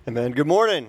Amen. Good morning.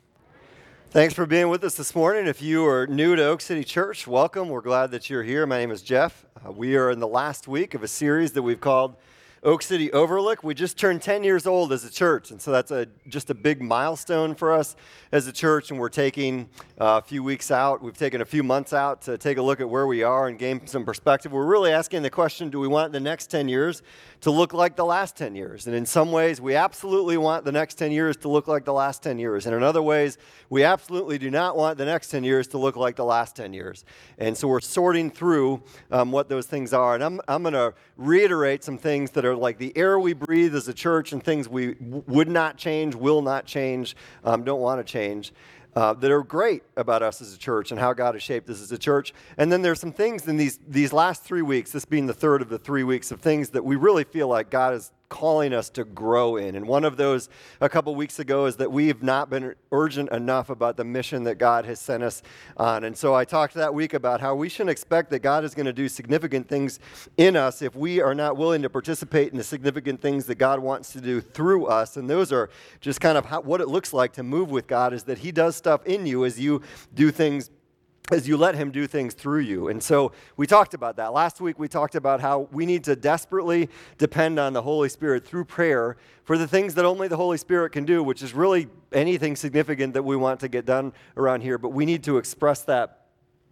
Thanks for being with us this morning. If you are new to Oak City Church, welcome. We're glad that you're here. My name is Jeff. We are in the last week of a series that we've called Oak City Overlook. We just turned 10 years old as a church, and so that's just a big milestone for us as a church, and we're taking a few weeks out. We've taken a few months out to take a look at where we are and gain some perspective. We're really asking the question, do we want the next 10 years to look like the last 10 years? And in some ways, we absolutely want the next 10 years to look like the last 10 years. And in other ways, we absolutely do not want the next 10 years to look like the last 10 years. And so we're sorting through what those things are. And I'm going to reiterate some things that are like the air we breathe as a church and things we would not change, will not change, don't want to change. That are great about us as a church and how God has shaped us as a church. And then there's some things in these last 3 weeks, this being the third of the 3 weeks, of things that we really feel like God is calling us to grow in. And one of those a couple weeks ago is that we have not been urgent enough about the mission that God has sent us on. And so I talked that week about how we shouldn't expect that God is going to do significant things in us if we are not willing to participate in the significant things that God wants to do through us. And those are just kind of what it looks like to move with God, is that He does stuff in you as you do things, as you let Him do things through you. And so we talked about that. Last week we talked about how we need to desperately depend on the Holy Spirit through prayer for the things that only the Holy Spirit can do, which is really anything significant that we want to get done around here. But we need to express that,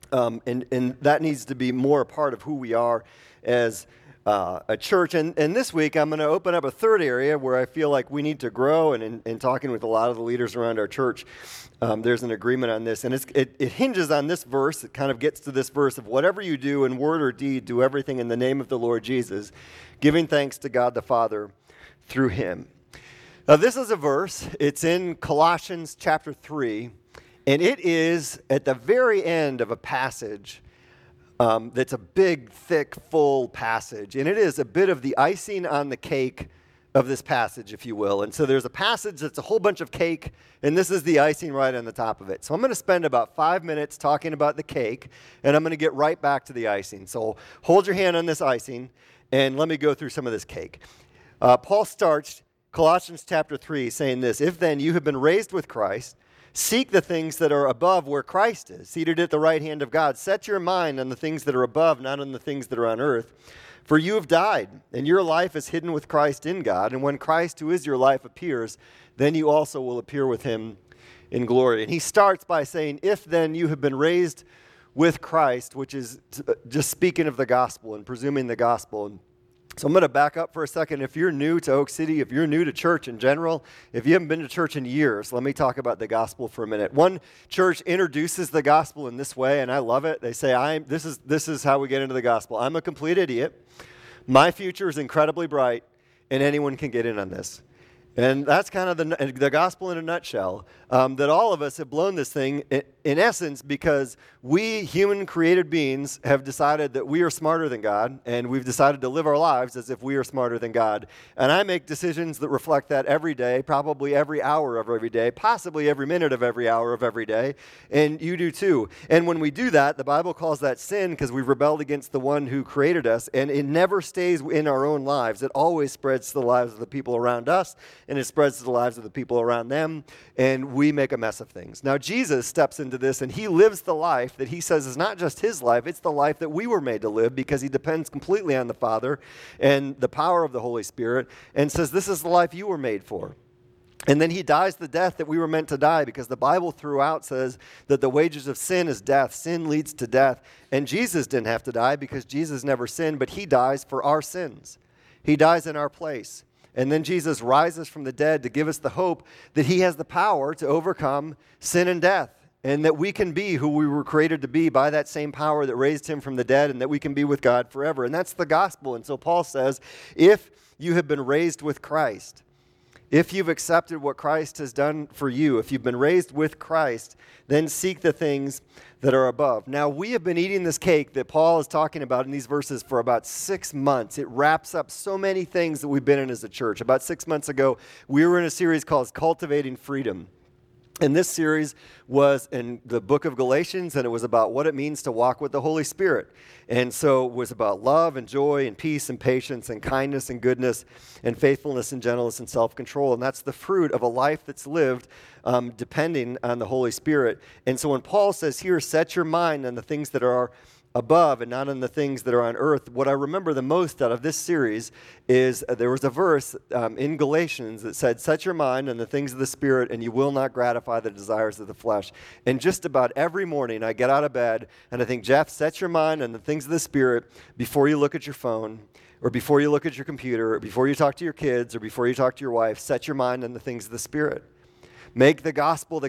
and that needs to be more a part of who we are as a church. And this week I'm going to open up a third area where I feel like we need to grow, and in talking with a lot of the leaders around our church, there's an agreement on this, and it hinges on this verse. It kind of gets to this verse of whatever you do in word or deed, do everything in the name of the Lord Jesus, giving thanks to God the Father through Him. Now this is a verse. It's in Colossians chapter 3, and it is at the very end of a passage that's a big, thick, full passage. And it is a bit of the icing on the cake of this passage, if you will. And so there's a passage that's a whole bunch of cake, and this is the icing right on the top of it. So I'm going to spend about 5 minutes talking about the cake, and I'm going to get right back to the icing. So hold your hand on this icing, and let me go through some of this cake. Paul starts Colossians chapter 3 saying this: "If then you have been raised with Christ, seek the things that are above where Christ is, seated at the right hand of God. Set your mind on the things that are above, not on the things that are on earth. For you have died, and your life is hidden with Christ in God. And when Christ, who is your life, appears, then you also will appear with Him in glory." And he starts by saying, if then you have been raised with Christ, which is just speaking of the gospel and presuming the gospel. And so I'm going to back up for a second. If you're new to Oak City, if you're new to church in general, if you haven't been to church in years, let me talk about the gospel for a minute. One church introduces the gospel in this way, and I love it. They say, this is how we get into the gospel. I'm a complete idiot. My future is incredibly bright, and anyone can get in on this. And that's kind of the gospel in a nutshell, that all of us have blown this thing in essence because we, human created beings, have decided that we are smarter than God, and we've decided to live our lives as if we are smarter than God. And I make decisions that reflect that every day, probably every hour of every day, possibly every minute of every hour of every day, and you do too. And when we do that, the Bible calls that sin because we've rebelled against the one who created us, and it never stays in our own lives. It always spreads to the lives of the people around us, and it spreads to the lives of the people around them, and we make a mess of things. Now, Jesus steps into this, and He lives the life that He says is not just His life, it's the life that we were made to live, because He depends completely on the Father and the power of the Holy Spirit, and says this is the life you were made for. And then He dies the death that we were meant to die, because the Bible throughout says that the wages of sin is death. Sin leads to death. And Jesus didn't have to die because Jesus never sinned, but He dies for our sins. He dies in our place. And then Jesus rises from the dead to give us the hope that He has the power to overcome sin and death, and that we can be who we were created to be by that same power that raised Him from the dead, and that we can be with God forever. And that's the gospel. And so Paul says, if you have been raised with Christ, if you've accepted what Christ has done for you, if you've been raised with Christ, then seek the things that are above. Now, we have been eating this cake that Paul is talking about in these verses for about 6 months. It wraps up so many things that we've been in as a church. About 6 months ago, we were in a series called Cultivating Freedom. And this series was in the book of Galatians, and it was about what it means to walk with the Holy Spirit. And so it was about love and joy and peace and patience and kindness and goodness and faithfulness and gentleness and self-control. And that's the fruit of a life that's lived depending on the Holy Spirit. And so when Paul says here, set your mind on the things that are above and not on the things that are on earth, what I remember the most out of this series is there was a verse in Galatians that said, set your mind on the things of the Spirit and you will not gratify the desires of the flesh. And just about every morning I get out of bed and I think, Jeff, set your mind on the things of the Spirit before you look at your phone or before you look at your computer or before you talk to your kids or before you talk to your wife. Set your mind on the things of the Spirit. Make the gospel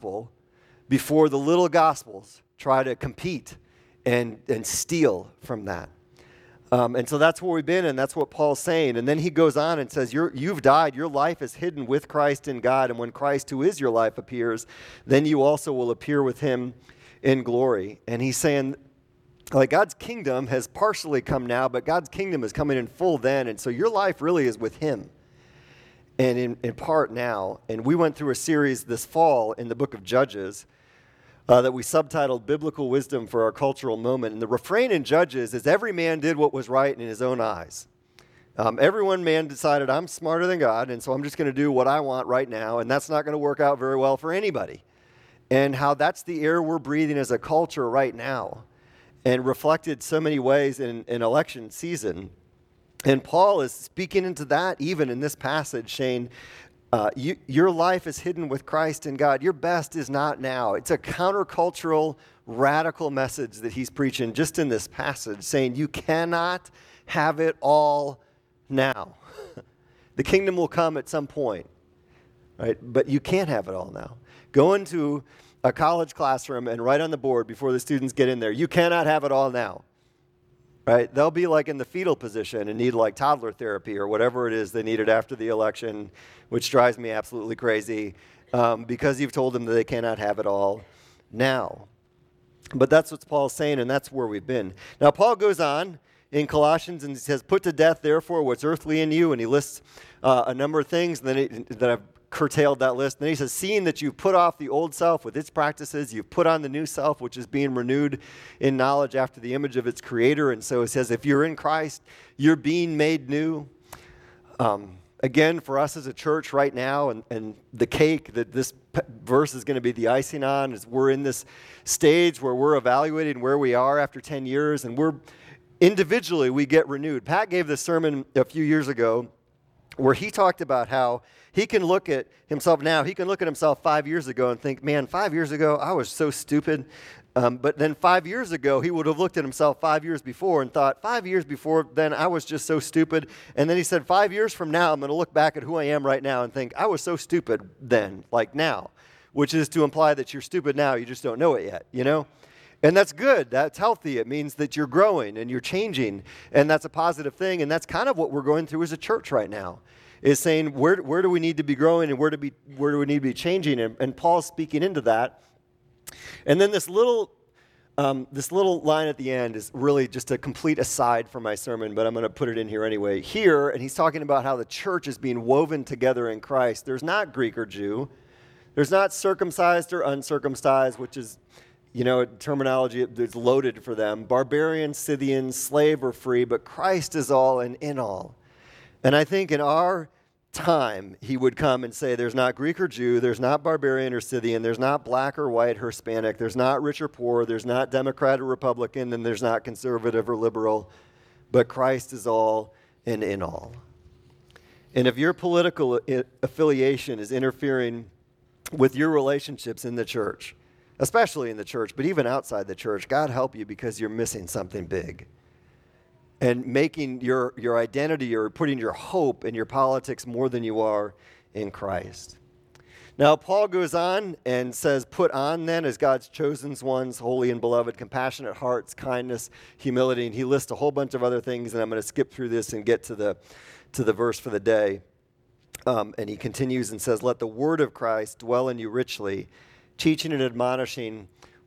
before the little gospels try to compete and steal from that. And so that's where we've been, and that's what Paul's saying. And then he goes on and says, you've died. Your life is hidden with Christ in God. And when Christ, who is your life, appears, then you also will appear with him in glory. And he's saying, like, God's kingdom has partially come now, but God's kingdom is coming in full then. And so your life really is with him. And in part now. And we went through a series this fall in the book of Judges that we subtitled Biblical Wisdom for Our Cultural Moment. And the refrain in Judges is every man did what was right in his own eyes. Every one man decided, I'm smarter than God, and so I'm just going to do what I want right now, and that's not going to work out very well for anybody. And how that's the air we're breathing as a culture right now, and reflected so many ways in election season. And Paul is speaking into that even in this passage, saying, your life is hidden with Christ in God. Your best is not now. It's a countercultural, radical message that he's preaching just in this passage, saying you cannot have it all now. The kingdom will come at some point, right? But you can't have it all now. Go into a college classroom and write on the board before the students get in there, you cannot have it all now. Right? They'll be like in the fetal position and need like toddler therapy or whatever it is they needed after the election, which drives me absolutely crazy because you've told them that they cannot have it all now. But that's what Paul's saying, and that's where we've been. Now, Paul goes on in Colossians and he says, put to death, therefore, what's earthly in you, and he lists a number of things that I've curtailed that list. And then he says, seeing that you've put off the old self with its practices, you've put on the new self, which is being renewed in knowledge after the image of its creator. And so it says, if you're in Christ, you're being made new. Again, for us as a church right now, and the cake that this verse is going to be the icing on, is we're in this stage where we're evaluating where we are after 10 years, and we're individually, we get renewed. Pat gave this sermon a few years ago where he talked about how he can look at himself now. He can look at himself 5 years ago and think, man, 5 years ago, I was so stupid. But then 5 years ago, he would have looked at himself 5 years before and thought, 5 years before then, I was just so stupid. And then he said, 5 years from now, I'm going to look back at who I am right now and think, I was so stupid then, like now, which is to imply that you're stupid now, you just don't know it yet, you know? And that's good. That's healthy. It means that you're growing and you're changing, and that's a positive thing. And that's kind of what we're going through as a church right now, is saying where do we need to be growing and where do we need to be changing? And Paul's speaking into that. And then this little line at the end is really just a complete aside from my sermon, but I'm going to put it in here anyway. Here, and he's talking about how the church is being woven together in Christ. There's not Greek or Jew. There's not circumcised or uncircumcised, which is, terminology that's loaded for them. Barbarian, Scythian, slave or free, but Christ is all and in all. And I think in our time, he would come and say, there's not Greek or Jew, there's not barbarian or Scythian, there's not black or white, Hispanic, there's not rich or poor, there's not Democrat or Republican, and there's not conservative or liberal, but Christ is all and in all. And if your political affiliation is interfering with your relationships in the church, especially in the church, but even outside the church, God help you, because you're missing something big. And making your identity or putting your hope in your politics more than you are in Christ. Now, Paul goes on and says, put on then as God's chosen ones, holy and beloved, compassionate hearts, kindness, humility. And he lists a whole bunch of other things, and I'm going to skip through this and get to the verse for the day. And he continues and says, let the word of Christ dwell in you richly, teaching and admonishing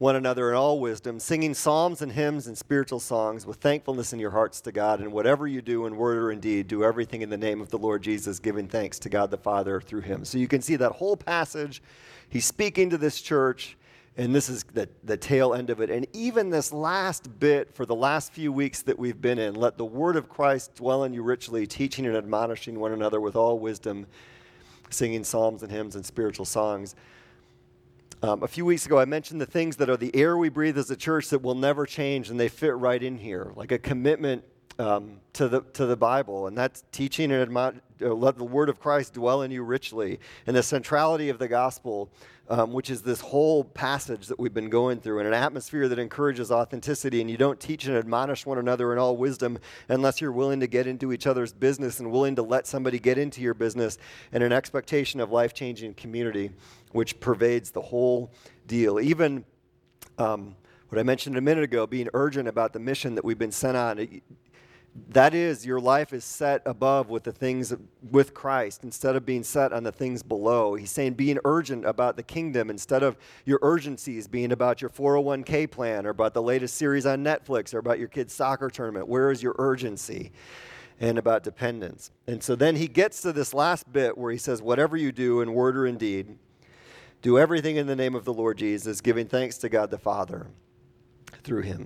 one another in all wisdom, singing psalms and hymns and spiritual songs with thankfulness in your hearts to God. And whatever you do in word or in deed, do everything in the name of the Lord Jesus, giving thanks to God the Father through him. So you can see that whole passage. He's speaking to this church, and this is the tail end of it. And even this last bit for the last few weeks that we've been in, let the word of Christ dwell in you richly, teaching and admonishing one another with all wisdom, singing psalms and hymns and spiritual songs. A few weeks ago, I mentioned the things that are the air we breathe as a church that will never change, and they fit right in here, like a commitment to the Bible, and that's teaching and let the word of Christ dwell in you richly, and the centrality of the gospel, which is this whole passage that we've been going through, in an atmosphere that encourages authenticity, and you don't teach and admonish one another in all wisdom unless you're willing to get into each other's business and willing to let somebody get into your business, and an expectation of life-changing community, which pervades the whole deal. Even what I mentioned a minute ago, being urgent about the mission that we've been sent on. That is, your life is set above with the things with Christ instead of being set on the things below. He's saying being urgent about the kingdom instead of your urgencies being about your 401k plan or about the latest series on Netflix or about your kid's soccer tournament. Where is your urgency? And about dependence. And so then he gets to this last bit where he says, whatever you do in word or in deed, do everything in the name of the Lord Jesus, giving thanks to God the Father through him.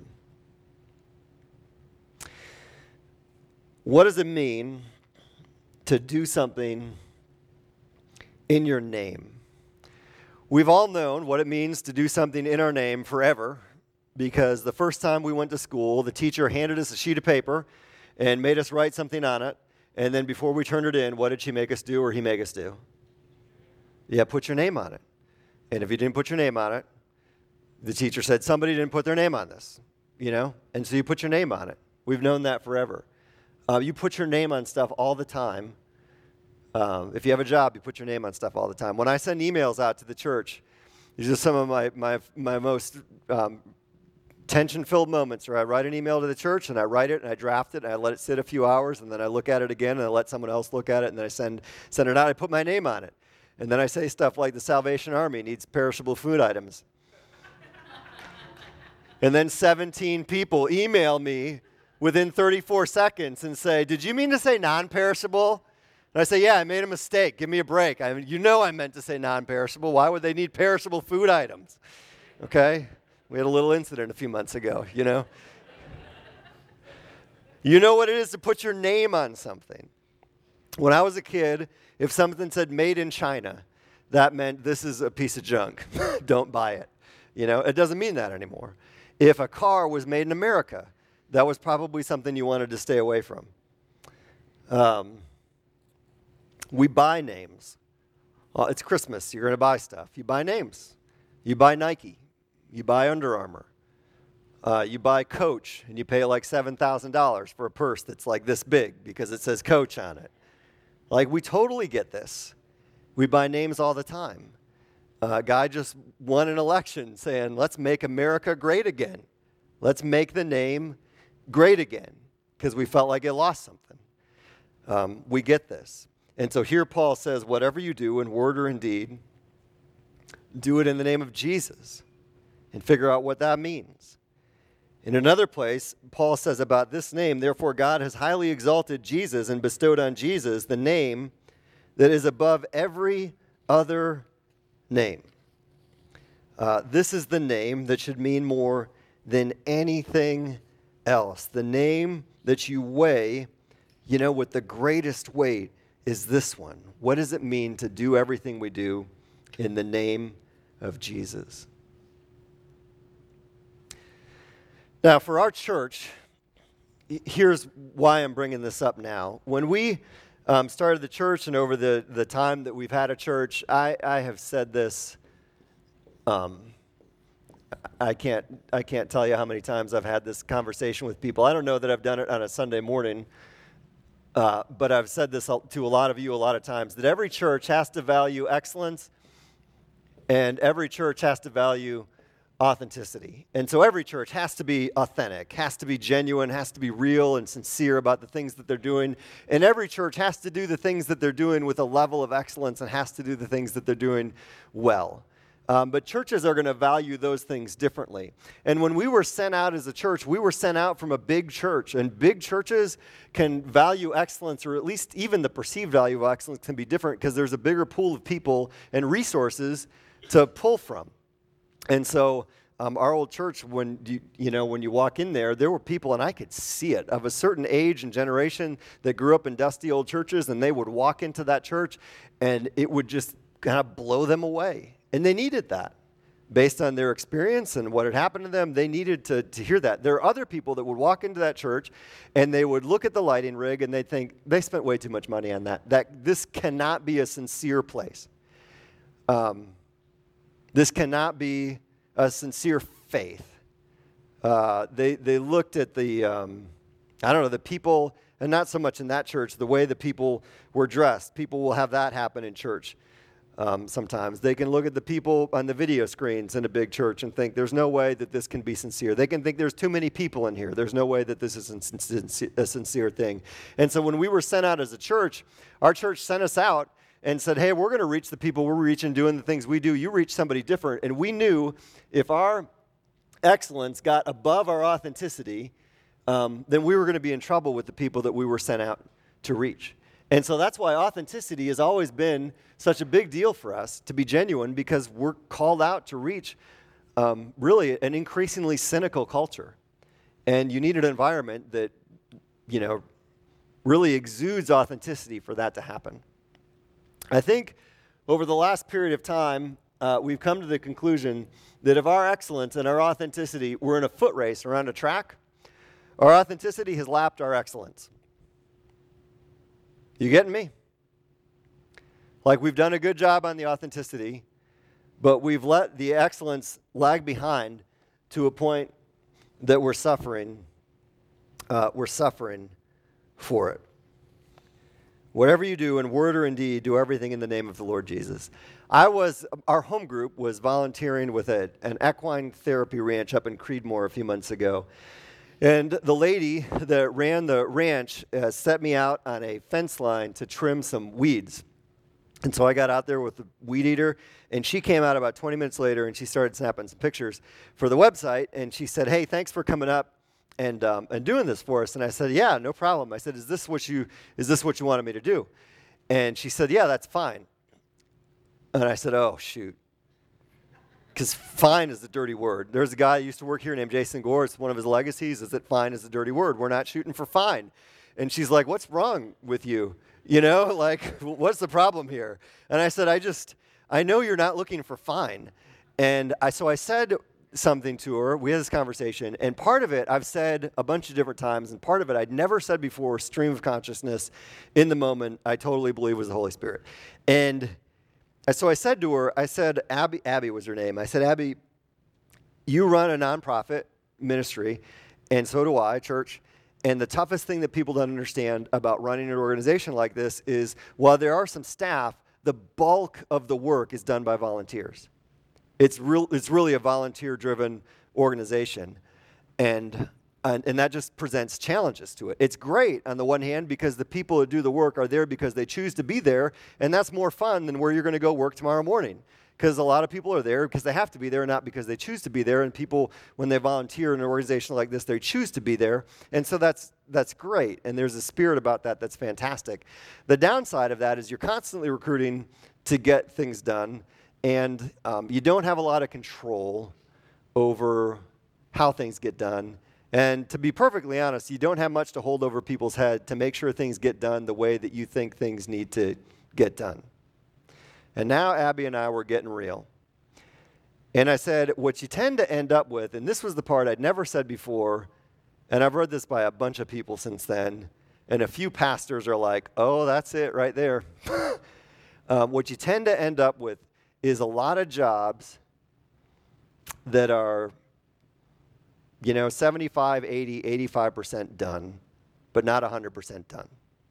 What does it mean to do something in your name? We've all known what it means to do something in our name forever, because the first time we went to school, the teacher handed us a sheet of paper and made us write something on it, and then before we turned it in, what did she make us do or he make us do? Yeah, put your name on it. And if you didn't put your name on it, the teacher said, somebody didn't put their name on this, and so you put your name on it. We've known that forever. You put your name on stuff all the time. If you have a job, you put your name on stuff all the time. When I send emails out to the church, these are some of my most tension-filled moments where I write an email to the church, and I write it, and I draft it, and I let it sit a few hours, and then I look at it again, and I let someone else look at it, and then I send it out. I put my name on it. And then I say stuff like the Salvation Army needs perishable food items. And then 17 people email me within 34 seconds and say, did you mean to say non-perishable? And I say, yeah, I made a mistake. Give me a break. I meant to say non-perishable. Why would they need perishable food items? Okay? We had a little incident a few months ago, You know what it is to put your name on something. When I was a kid, if something said made in China, that meant this is a piece of junk. Don't buy it. It doesn't mean that anymore. If a car was made in America, that was probably something you wanted to stay away from. We buy names. It's Christmas. You're going to buy stuff. You buy names. You buy Nike. You buy Under Armour. You buy Coach, and you pay like $7,000 for a purse that's like this big because it says Coach on it. Like, we totally get this. We buy names all the time. A guy just won an election saying, let's make America great again. Let's make the name great again, because we felt like it lost something. We get this. And so here Paul says, whatever you do in word or in deed, do it in the name of Jesus, and figure out what that means. In another place, Paul says about this name, therefore God has highly exalted Jesus and bestowed on Jesus the name that is above every other name. This is the name that should mean more than anything else. The name that you weigh, with the greatest weight is this one. What does it mean to do everything we do in the name of Jesus? Now, for our church, here's why I'm bringing this up now. When we started the church and over the time that we've had a church, I have said this. I can't tell you how many times I've had this conversation with people. I don't know that I've done it on a Sunday morning, but I've said this to a lot of you a lot of times, that every church has to value excellence, and every church has to value authenticity. And so every church has to be authentic, has to be genuine, has to be real and sincere about the things that they're doing. And every church has to do the things that they're doing with a level of excellence and has to do the things that they're doing well. But churches are going to value those things differently. And when we were sent out as a church, we were sent out from a big church. And big churches can value excellence, or at least even the perceived value of excellence can be different because there's a bigger pool of people and resources to pull from. And so our old church, when you walk in there were people, and I could see it, of a certain age and generation that grew up in dusty old churches, and they would walk into that church, and it would just kind of blow them away. And they needed that. Based on their experience and what had happened to them, they needed to hear that. There are other people that would walk into that church, and they would look at the lighting rig, and they'd think, they spent way too much money on that this cannot be a sincere place. This cannot be a sincere faith. They looked at the people, and not so much in that church, the way the people were dressed. People will have that happen in church sometimes. They can look at the people on the video screens in a big church and think, there's no way that this can be sincere. They can think there's too many people in here. There's no way that this is a sincere thing. And so when we were sent out as a church, our church sent us out and said, hey, we're going to reach the people we're reaching, doing the things we do. You reach somebody different. And we knew if our excellence got above our authenticity, then we were going to be in trouble with the people that we were sent out to reach. And so that's why authenticity has always been such a big deal for us, to be genuine, because we're called out to reach really an increasingly cynical culture. And you need an environment that, really exudes authenticity for that to happen. I think over the last period of time, we've come to the conclusion that if our excellence and our authenticity were in a foot race around a track, our authenticity has lapped our excellence. You getting me? Like, we've done a good job on the authenticity, but we've let the excellence lag behind to a point that we're suffering for it. Whatever you do, in word or in deed, do everything in the name of the Lord Jesus. Our home group was volunteering with an equine therapy ranch up in Creedmoor a few months ago. And the lady that ran the ranch set me out on a fence line to trim some weeds. And so I got out there with the weed eater, and she came out about 20 minutes later, and she started snapping some pictures for the website. And she said, hey, thanks for coming up and doing this for us. And I said, yeah, no problem. I said, is this what you wanted me to do? And she said, yeah, that's fine. And I said, oh, shoot. Because fine is a dirty word. There's a guy who used to work here named Jason Gore. It's one of his legacies is that fine is a dirty word. We're not shooting for fine. And she's like, what's wrong with you? What's the problem here? And I said, I know you're not looking for fine. And so I said something to her. We had this conversation. And part of it I've said a bunch of different times. And part of it I'd never said before, stream of consciousness in the moment, I totally believe was the Holy Spirit. And so I said to her, Abby was her name. I said, Abby, you run a nonprofit ministry, and so do I, church. And the toughest thing that people don't understand about running an organization like this is, while there are some staff, the bulk of the work is done by volunteers. It's really a volunteer-driven organization. And that just presents challenges to it. It's great on the one hand because the people who do the work are there because they choose to be there, and that's more fun than where you're going to go work tomorrow morning. Because a lot of people are there because they have to be there, not because they choose to be there. And people, when they volunteer in an organization like this, they choose to be there. And so that's great. And there's a spirit about that that's fantastic. The downside of that is you're constantly recruiting to get things done, and you don't have a lot of control over how things get done. And to be perfectly honest, you don't have much to hold over people's head to make sure things get done the way that you think things need to get done. And now Abby and I were getting real. And I said, what you tend to end up with, and this was the part I'd never said before, and I've read this by a bunch of people since then, and a few pastors are like, oh, that's it right there. What you tend to end up with is a lot of jobs that are 75, 80, 85% done, but not 100% done.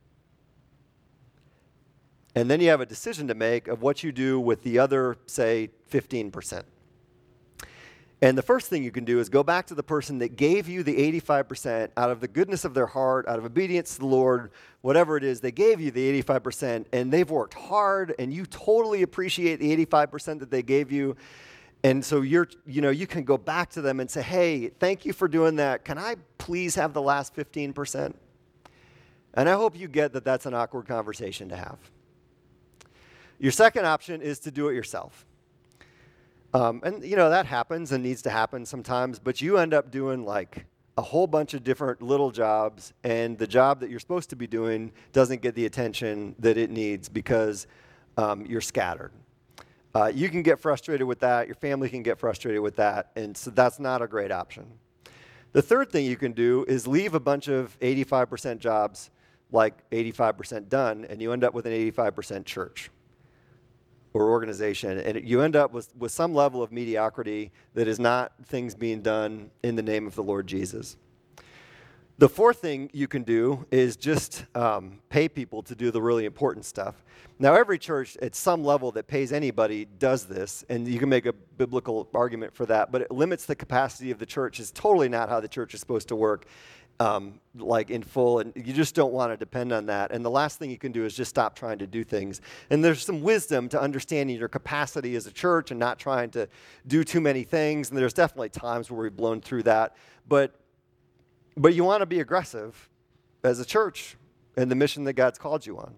And then you have a decision to make of what you do with the other, say, 15%. And the first thing you can do is go back to the person that gave you the 85% out of the goodness of their heart, out of obedience to the Lord, whatever it is, they gave you the 85%, and they've worked hard, and you totally appreciate the 85% that they gave you. And so you can go back to them and say, hey, thank you for doing that. Can I please have the last 15%? And I hope you get that that's an awkward conversation to have. Your second option is to do it yourself. And that happens and needs to happen sometimes, but you end up doing like a whole bunch of different little jobs, and the job that you're supposed to be doing doesn't get the attention that it needs because you're scattered. You can get frustrated with that. Your family can get frustrated with that, and so that's not a great option. The third thing you can do is leave a bunch of 85% jobs like 85% done, and you end up with an 85% church or organization, and you end up with some level of mediocrity that is not things being done in the name of the Lord Jesus. The fourth thing you can do is just pay people to do the really important stuff. Now, every church at some level that pays anybody does this, and you can make a biblical argument for that, but it limits the capacity of the church. It's totally not how the church is supposed to work, like in full, and you just don't want to depend on that. And the last thing you can do is just stop trying to do things. And there's some wisdom to understanding your capacity as a church and not trying to do too many things, and there's definitely times where we've blown through that, but you want to be aggressive as a church in the mission that God's called you on.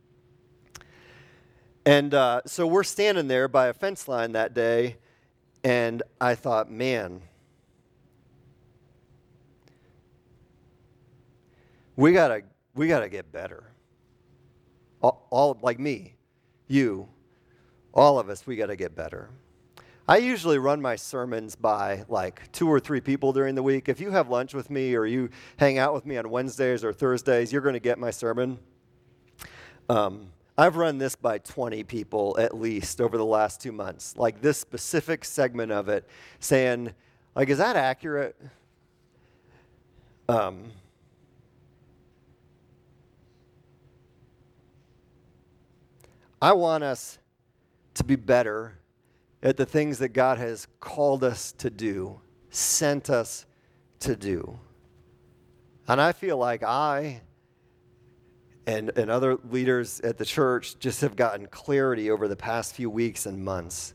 And so we're standing there by a fence line that day, and I thought, man, we gotta get better. All like me, you, all of us, we gotta get better. I usually run my sermons by like 2 or 3 people during the week. If you have lunch with me or you hang out with me on Wednesdays or Thursdays, you're going to get my sermon. I've run this by 20 people at least over the last 2 months, like this specific segment of it, saying, like, is that accurate? I want us to be better at the things that God has called us to do, sent us to do. And I feel like I and other leaders at the church just have gotten clarity over the past few weeks and months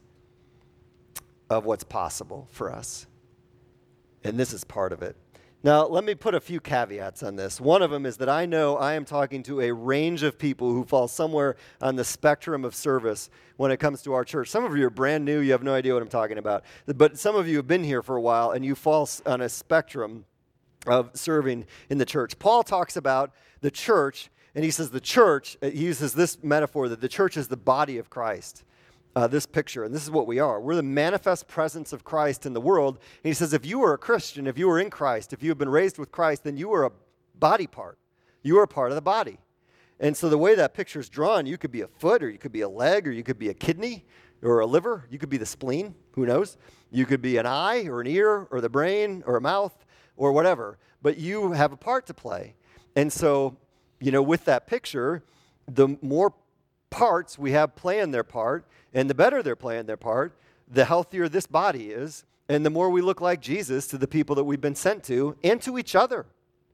of what's possible for us. And this is part of it. Now, let me put a few caveats on this. One of them is that I know I am talking to a range of people who fall somewhere on the spectrum of service when it comes to our church. Some of you are brand new. You have no idea what I'm talking about. But some of you have been here for a while, and you fall on a spectrum of serving in the church. Paul talks about the church, and he says the church, he uses this metaphor that the church is the body of Christ. This picture, and this is what we are. We're the manifest presence of Christ in the world. And he says if you are a Christian, if you are in Christ, if you have been raised with Christ, then you are a body part. You are a part of the body. And so the way that picture is drawn, you could be a foot, or you could be a leg, or you could be a kidney, or a liver. You could be the spleen. Who knows? You could be an eye, or an ear, or the brain, or a mouth, or whatever. But you have a part to play. And so, with that picture, the more parts we have playing their part, and the better they're playing their part, the healthier this body is, and the more we look like Jesus to the people that we've been sent to and to each other.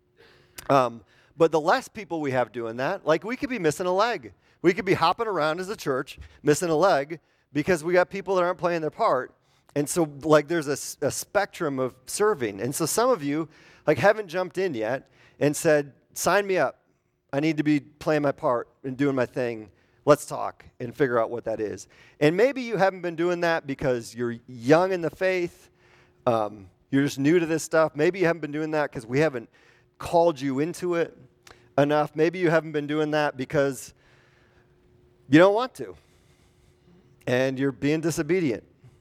But the less people we have doing that, like we could be missing a leg. We could be hopping around as a church, missing a leg, because we got people that aren't playing their part. And so like there's a spectrum of serving. And so some of you like haven't jumped in yet and said, sign me up. I need to be playing my part and doing my thing. Let's talk and figure out what that is. And maybe you haven't been doing that because you're young in the faith. You're just new to this stuff. Maybe you haven't been doing that because we haven't called you into it enough. Maybe you haven't been doing that because you don't want to. And you're being disobedient.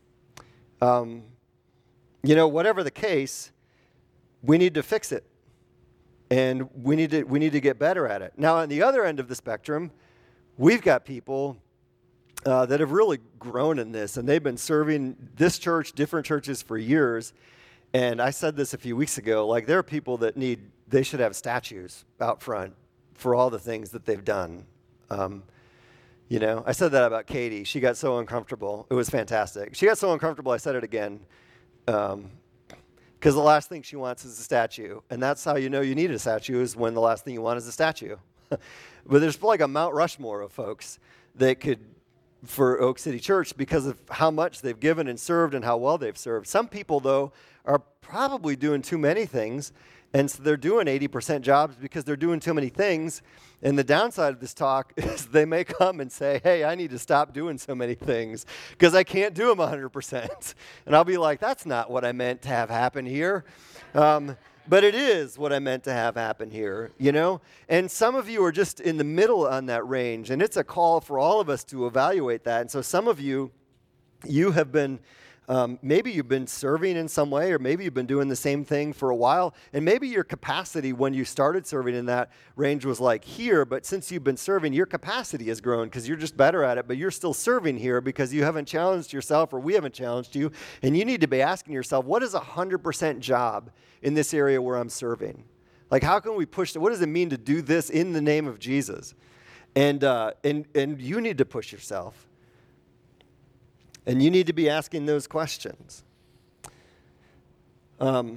Whatever the case, we need to fix it. And we need to get better at it. Now, on the other end of the spectrum, we've got people that have really grown in this, and they've been serving this church, different churches for years. And I said this a few weeks ago, like there are people that they should have statues out front for all the things that they've done. I said that about Katie. She got so uncomfortable. It was fantastic. She got so uncomfortable, I said it again. Because the last thing she wants is a statue. And that's how you know you need a statue, is when the last thing you want is a statue. But there's like a Mount Rushmore of folks that could, for Oak City Church, because of how much they've given and served and how well they've served. Some people, though, are probably doing too many things, and so they're doing 80% jobs because they're doing too many things. And the downside of this talk is they may come and say, hey, I need to stop doing so many things because I can't do them 100%. And I'll be like, that's not what I meant to have happen here. But it is what I meant to have happen here, you know? And some of you are just in the middle on that range, and it's a call for all of us to evaluate that. And so some of you have been, maybe you've been serving in some way, or maybe you've been doing the same thing for a while, and maybe your capacity when you started serving in that range was like here, but since you've been serving, your capacity has grown because you're just better at it, but you're still serving here because you haven't challenged yourself, or we haven't challenged you, and you need to be asking yourself, what is a 100% job in this area where I'm serving? Like, how can we push it? What does it mean to do this in the name of Jesus? And you need to push yourself. And you need to be asking those questions. Let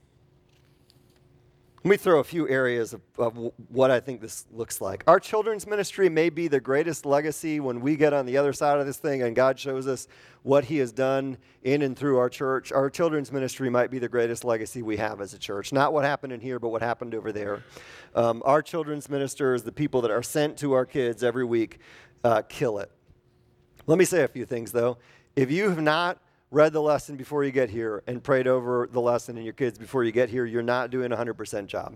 me throw a few areas of what I think this looks like. Our children's ministry may be the greatest legacy when we get on the other side of this thing and God shows us what he has done in and through our church. Our children's ministry might be the greatest legacy we have as a church. Not what happened in here, but what happened over there. Our children's ministers, the people that are sent to our kids every week, kill it. Let me say a few things, though. If you have not read the lesson before you get here and prayed over the lesson in your kids before you get here, you're not doing a 100% job.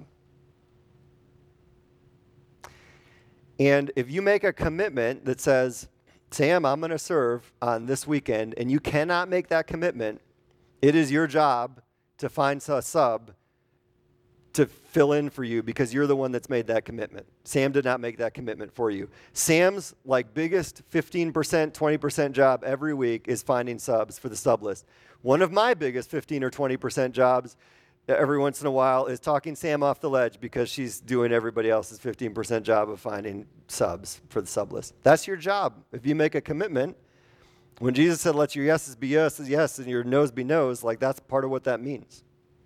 And if you make a commitment that says, Sam, I'm going to serve on this weekend, and you cannot make that commitment, it is your job to find a sub to fill in for you because you're the one that's made that commitment. Sam did not make that commitment for you. Sam's biggest 15%, 20% job every week is finding subs for the sub list. One of my biggest 15 or 20% jobs every once in a while is talking Sam off the ledge because she's doing everybody else's 15% job of finding subs for the sub list. That's your job. If you make a commitment, when Jesus said, let your yeses be yes, and your noes be noes, that's part of what that means.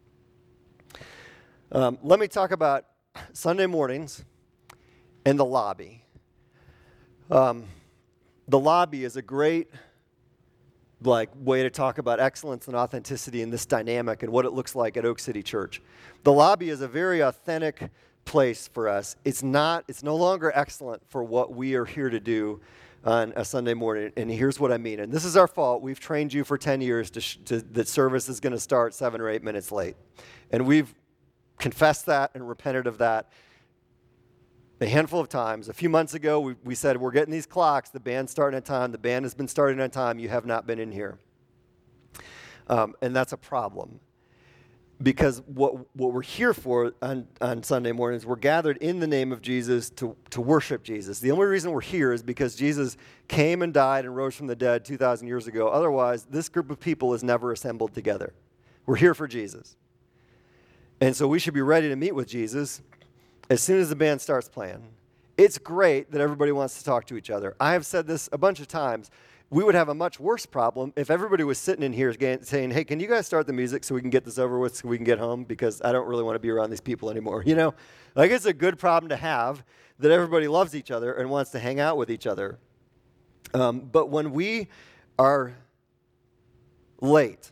Let me talk about Sunday mornings and the lobby. The lobby is a great way to talk about excellence and authenticity in this dynamic and what it looks like at Oak City Church. The lobby is a very authentic place for us. It's no longer excellent for what we are here to do on a Sunday morning, and here's what I mean. And this is our fault. We've trained you for 10 years that service is going to start 7 or 8 minutes late. And we've confessed that and repented of that a handful of times. A few months ago, we said, we're getting these clocks. The band's starting on time. The band has been starting on time. You have not been in here. And that's a problem. Because what we're here for on Sunday mornings, we're gathered in the name of Jesus to worship Jesus. The only reason we're here is because Jesus came and died and rose from the dead 2,000 years ago. Otherwise, this group of people is never assembled together. We're here for Jesus. And so we should be ready to meet with Jesus as soon as the band starts playing. It's great that everybody wants to talk to each other. I have said this a bunch of times. We would have a much worse problem if everybody was sitting in here saying, hey, can you guys start the music so we can get this over with so we can get home because I don't really want to be around these people anymore. You know, it's a good problem to have that everybody loves each other and wants to hang out with each other. But when we are late,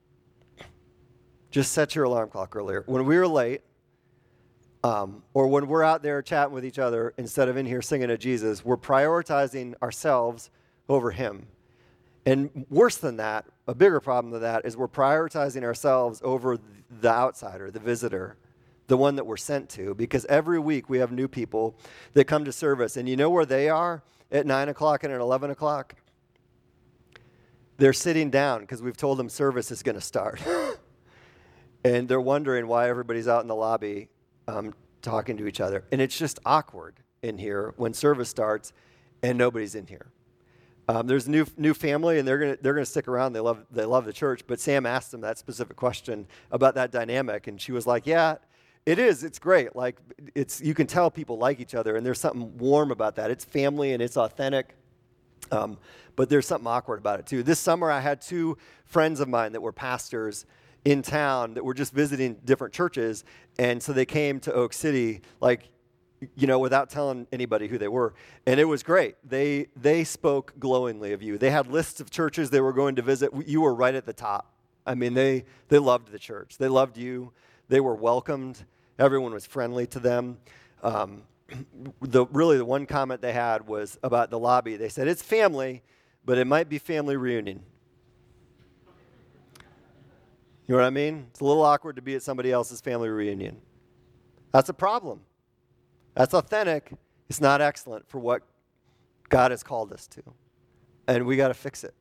just set your alarm clock earlier. When we are late, or when we're out there chatting with each other instead of in here singing to Jesus, we're prioritizing ourselves over him. And worse than that, a bigger problem than that, is we're prioritizing ourselves over the outsider, the visitor, the one that we're sent to. Because every week we have new people that come to service. And you know where they are at 9 o'clock and at 11 o'clock? They're sitting down because we've told them service is going to start. And they're wondering why everybody's out in the lobby talking to each other. And it's just awkward in here when service starts and nobody's in here. There's a new family, and they're gonna stick around. They love the church. But Sam asked them that specific question about that dynamic, and she was like, "Yeah, it is. It's great. You can tell people like each other, and there's something warm about that. It's family and it's authentic." But there's something awkward about it too. This summer I had two friends of mine that were pastors in town that were just visiting different churches, and so they came to Oak City without telling anybody who they were. And it was great. They spoke glowingly of you. They had lists of churches they were going to visit. You were right at the top. I mean, they loved the church. They loved you. They were welcomed. Everyone was friendly to them. The one comment they had was about the lobby. They said, it's family, but it might be family reunion. You know what I mean? It's a little awkward to be at somebody else's family reunion. That's a problem. That's authentic. It's not excellent for what God has called us to. And we got to fix it.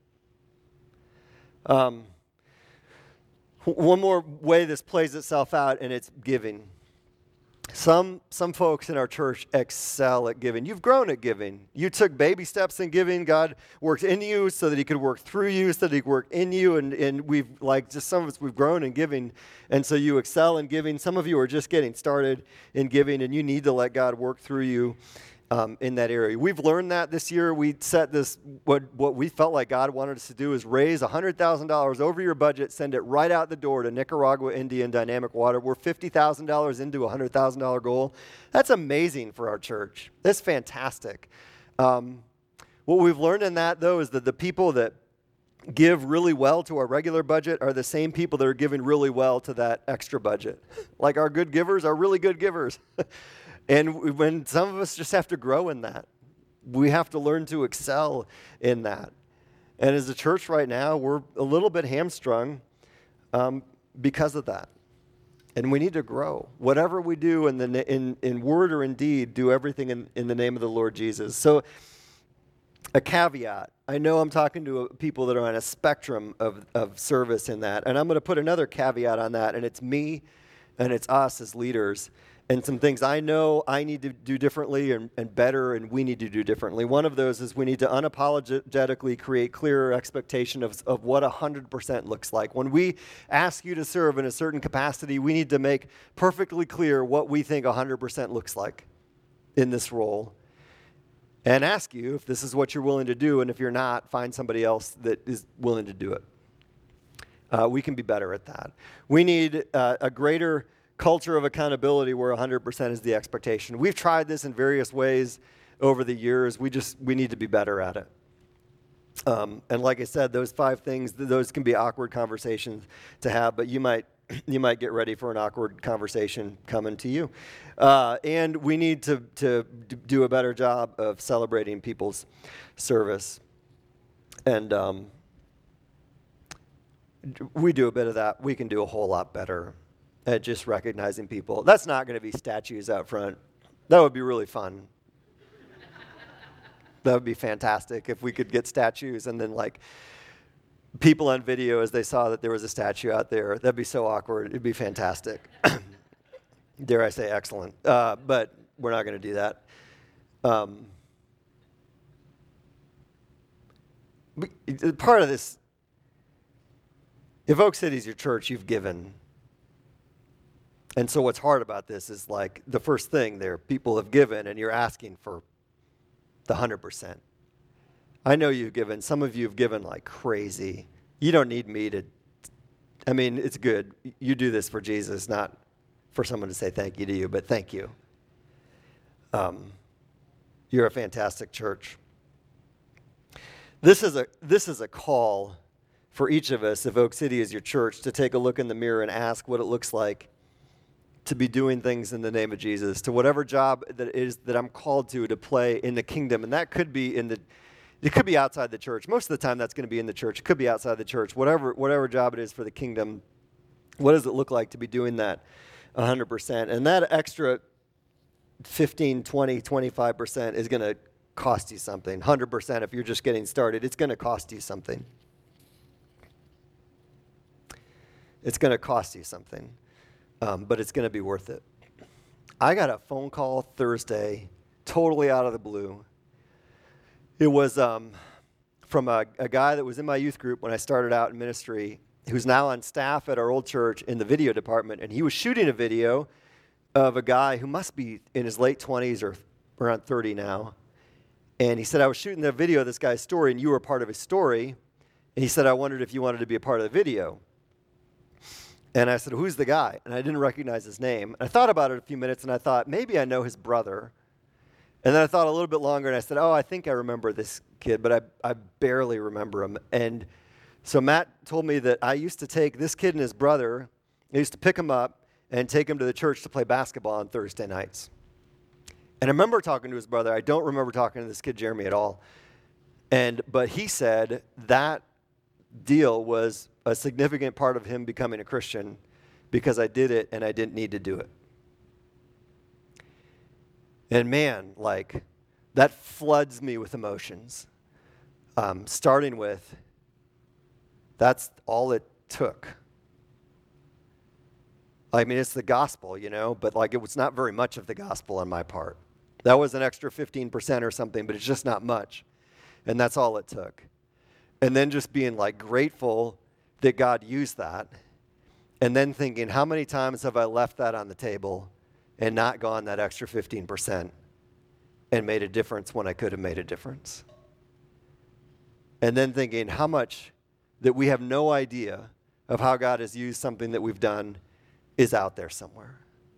One more way this plays itself out, and it's giving. Some folks in our church excel at giving. You've grown at giving. You took baby steps in giving. God worked in you so that he could work through you, so that he could work in you. And we've, some of us, we've grown in giving. And so you excel in giving. Some of you are just getting started in giving, and you need to let God work through you in that area. We've learned that this year. We set this, what we felt like God wanted us to do is raise $100,000 over your budget, send it right out the door to Nicaragua, India, and Dynamic Water. We're $50,000 into a $100,000 goal. That's amazing for our church. That's fantastic. What we've learned in that, though, is that the people that give really well to our regular budget are the same people that are giving really well to that extra budget. Like our good givers are really good givers. And when some of us just have to grow in that, we have to learn to excel in that. And as a church right now, we're a little bit hamstrung because of that. And we need to grow. Whatever we do in word or in deed, do everything in the name of the Lord Jesus. So a caveat. I know I'm talking to people that are on a spectrum of service in that. And I'm going to put another caveat on that. And it's me and it's us as leaders. And some things I know I need to do differently and better, and we need to do differently. One of those is we need to unapologetically create clearer expectation of what 100% looks like. When we ask you to serve in a certain capacity, we need to make perfectly clear what we think 100% looks like in this role. And ask you if this is what you're willing to do, and if you're not, find somebody else that is willing to do it. We can be better at that. We need a greater culture of accountability where 100% is the expectation. We've tried this in various ways over the years. We need to be better at it. And like I said, those 5 things, those can be awkward conversations to have, but you might get ready for an awkward conversation coming to you. And we need to do a better job of celebrating people's service. And we do a bit of that. We can do a whole lot better at just recognizing people. That's not going to be statues out front. That would be really fun. That would be fantastic if we could get statues and then people on video as they saw that there was a statue out there. That'd be so awkward. It'd be fantastic. Dare I say excellent. But we're not going to do that. Part of this, if Oak City is your church, you've given. And so what's hard about this is the first thing there, people have given and you're asking for the 100%. I know you've given. Some of you have given like crazy. You don't need me to, it's good. You do this for Jesus, not for someone to say thank you to you, but thank you. You're a fantastic church. This is a call for each of us, if Oak City is your church, to take a look in the mirror and ask what it looks like to be doing things in the name of Jesus, to whatever job that I'm called to play in the kingdom. And that could be it could be outside the church. Most of the time that's going to be in the church. It could be outside the church. Whatever job it is for the kingdom, what does it look like to be doing that 100%? And that extra 15, 20, 25% is going to cost you something. 100% if you're just getting started, it's going to cost you something. It's going to cost you something. But it's going to be worth it. I got a phone call Thursday, totally out of the blue. It was from a guy that was in my youth group when I started out in ministry, who's now on staff at our old church in the video department, and he was shooting a video of a guy who must be in his late 20s or around 30 now, And he said, I was shooting the video of this guy's story, and you were a part of his story. And he said, I wondered if you wanted to be a part of the video. And I said, who's the guy? And I didn't recognize his name. And I thought about it a few minutes, and I thought, maybe I know his brother. And then I thought a little bit longer, and I said, I think I remember this kid, but I barely remember him. And so Matt told me that I used to take this kid and his brother, I used to pick him up and take him to the church to play basketball on Thursday nights. And I remember talking to his brother. I don't remember talking to this kid, Jeremy, at all. But he said that deal was a significant part of him becoming a Christian because I did it and I didn't need to do it. And man, that floods me with emotions. Starting with, that's all it took. I mean, it's the gospel, but it was not very much of the gospel on my part. That was an extra 15% or something, but it's just not much. And that's all it took. And then just being grateful that God used that. And then thinking, how many times have I left that on the table and not gone that extra 15% and made a difference when I could have made a difference? And then thinking how much that we have no idea of how God has used something that we've done is out there somewhere.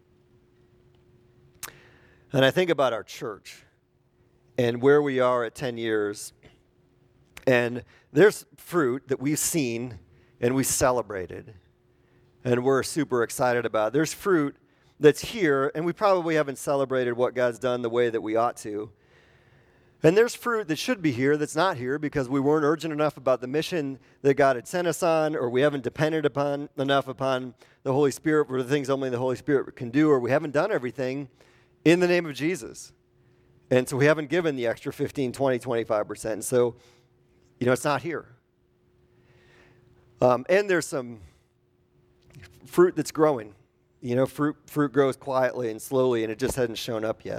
And I think about our church and where we are at 10 years. And there's fruit that we've seen and we celebrated and we're super excited about. There's fruit that's here, and we probably haven't celebrated what God's done the way that we ought to. And there's fruit that should be here that's not here because we weren't urgent enough about the mission that God had sent us on, or we haven't depended enough upon the Holy Spirit for the things only the Holy Spirit can do, or we haven't done everything in the name of Jesus. And so we haven't given the extra 15, 20, 25%. And so, it's not here. And there's some fruit that's growing. Fruit grows quietly and slowly, and it just hasn't shown up yet.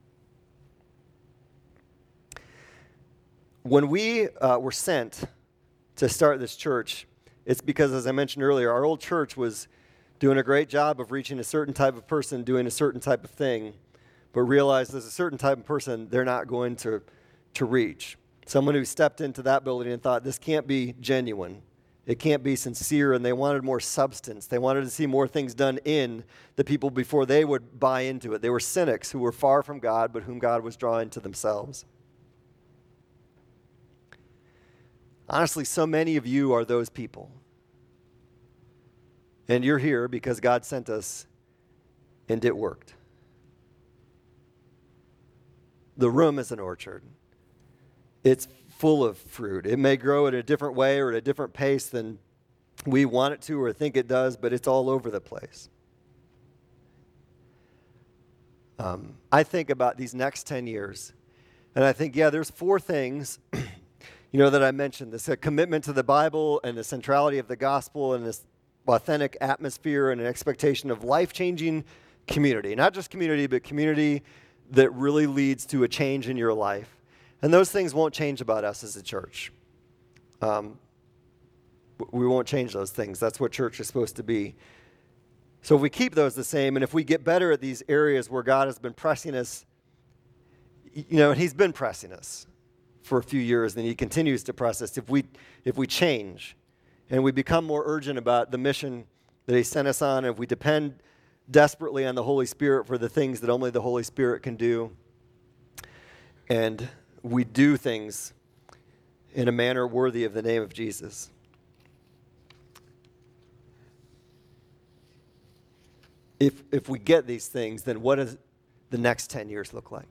When we were sent to start this church, it's because, as I mentioned earlier, our old church was doing a great job of reaching a certain type of person, doing a certain type of thing, but realized there's a certain type of person they're not going to reach. Someone who stepped into that building and thought, this can't be genuine. It can't be sincere, and they wanted more substance. They wanted to see more things done in the people before they would buy into it. They were cynics who were far from God, but whom God was drawing to themselves. Honestly, so many of you are those people. And you're here because God sent us, and it worked. The room is an orchard. It's full of fruit. It may grow at a different way or at a different pace than we want it to or think it does, but it's all over the place. I think about these next 10 years, and I think, there's 4 things, that I mentioned. This commitment to the Bible and the centrality of the gospel and this authentic atmosphere and an expectation of life-changing community. Not just community, but community that really leads to a change in your life. And those things won't change about us as a church. We won't change those things. That's what church is supposed to be. So if we keep those the same, and if we get better at these areas where God has been pressing us, and He's been pressing us for a few years, and He continues to press us, if we change and we become more urgent about the mission that He sent us on, and if we depend desperately on the Holy Spirit for the things that only the Holy Spirit can do, and we do things in a manner worthy of the name of Jesus. If we get these things, then what does the next 10 years look like?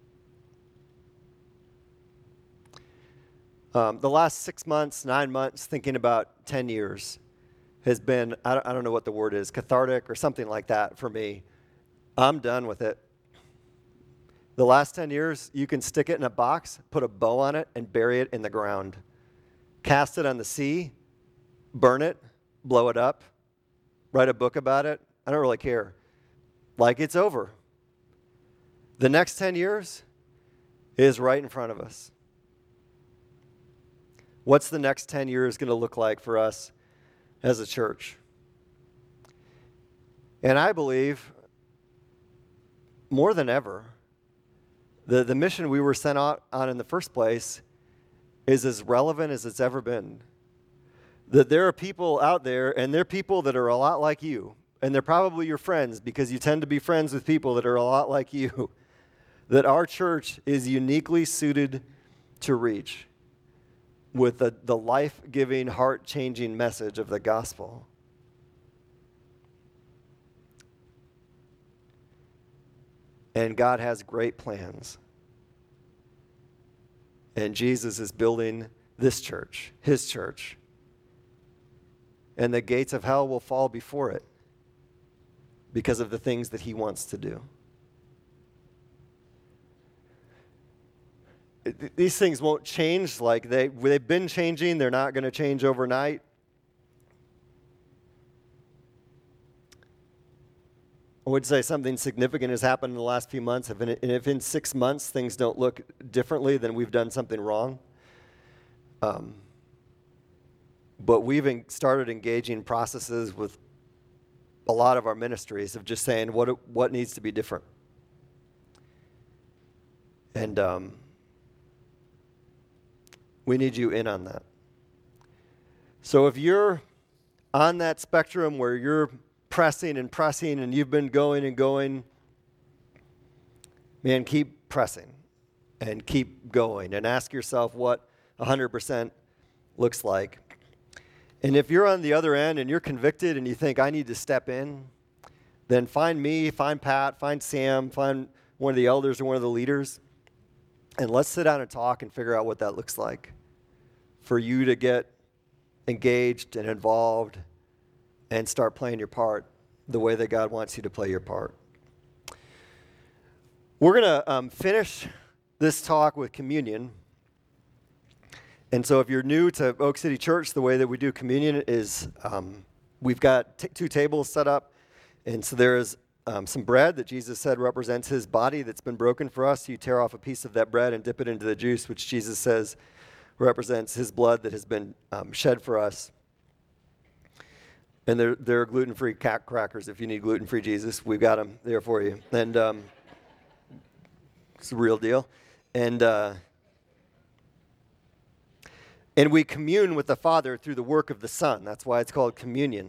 The last 6 months, 9 months, thinking about 10 years has been, I don't know what the word is, cathartic or something like that for me. I'm done with it. The last 10 years, you can stick it in a box, put a bow on it, and bury it in the ground. Cast it on the sea, burn it, blow it up, write a book about it. I don't really care. It's over. The next 10 years is right in front of us. What's the next 10 years going to look like for us as a church? And I believe, more than ever, The mission we were sent out on in the first place is as relevant as it's ever been. That there are people out there, and they're people that are a lot like you, and they're probably your friends because you tend to be friends with people that are a lot like you, that our church is uniquely suited to reach with the life-giving, heart-changing message of the gospel. And God has great plans. And Jesus is building this church, his church. And the gates of hell will fall before it because of the things that he wants to do. These things won't change like they've been changing. They're not going to change overnight. I would say something significant has happened in the last few months. And if in 6 months things don't look differently, then we've done something wrong. But we've started engaging processes with a lot of our ministries of just saying what needs to be different. And we need you in on that. So if you're on that spectrum where you're pressing and you've been going and going, man, keep pressing and keep going and ask yourself what 100% looks like. And if you're on the other end and you're convicted and you think, I need to step in, then find me, find Pat, find Sam, find one of the elders or one of the leaders, and let's sit down and talk and figure out what that looks like for you to get engaged and involved and start playing your part the way that God wants you to play your part. We're going to finish this talk with communion. And so if you're new to Oak City Church, the way that we do communion is we've got 2 tables set up. And so there is some bread that Jesus said represents his body that's been broken for us. You tear off a piece of that bread and dip it into the juice, which Jesus says represents his blood that has been shed for us. And there are gluten-free crackers. If you need gluten-free Jesus, we've got them there for you. And it's a real deal. And we commune with the Father through the work of the Son. That's why it's called communion.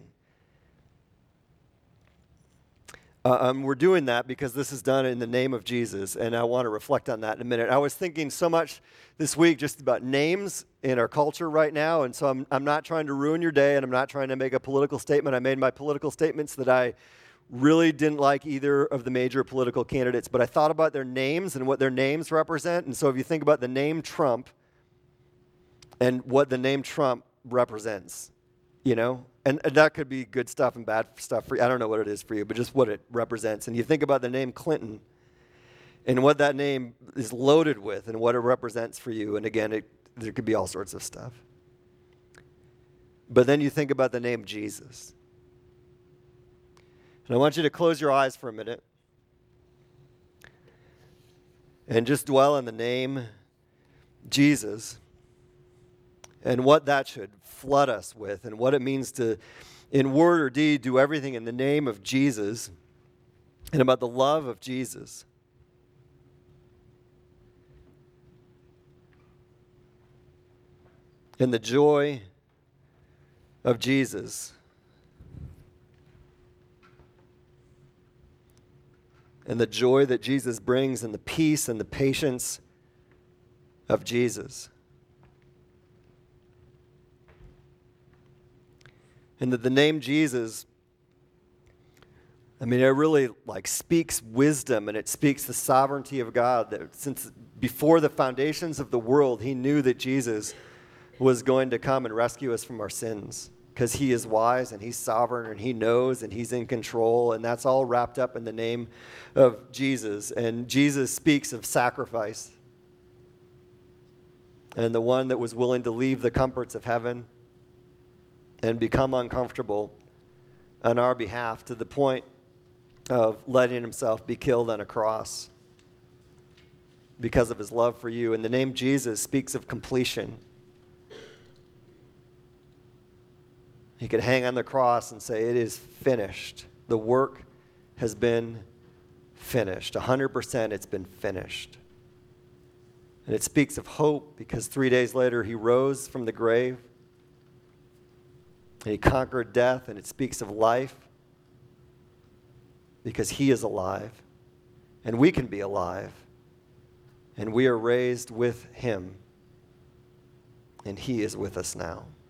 We're doing that because this is done in the name of Jesus, and I want to reflect on that in a minute. I was thinking so much this week just about names in our culture right now, and so I'm not trying to ruin your day, and I'm not trying to make a political statement. I made my political statements that I really didn't like either of the major political candidates, but I thought about their names and what their names represent, and so if you think about the name Trump and what the name Trump represents, you know? And that could be good stuff and bad stuff for you. I don't know what it is for you, but just what it represents. And you think about the name Clinton and what that name is loaded with and what it represents for you. And again, there could be all sorts of stuff. But then you think about the name Jesus. And I want you to close your eyes for a minute and just dwell on the name Jesus and what that should flood us with and what it means to, in word or deed, do everything in the name of Jesus and about the love of Jesus. And the joy of Jesus. And the joy that Jesus brings and the peace and the patience of Jesus. And that the name Jesus, I mean, it really speaks wisdom and it speaks the sovereignty of God. That since before the foundations of the world, he knew that Jesus was going to come and rescue us from our sins because he is wise and he's sovereign and he knows and he's in control. And that's all wrapped up in the name of Jesus. And Jesus speaks of sacrifice. And the one that was willing to leave the comforts of heaven and become uncomfortable on our behalf to the point of letting himself be killed on a cross because of his love for you. And the name Jesus speaks of completion. He could hang on the cross and say, it is finished. The work has been finished. 100% it's been finished. And it speaks of hope because 3 days later he rose from the grave and he conquered death. And it speaks of life because he is alive and we can be alive. And we are raised with him and he is with us now.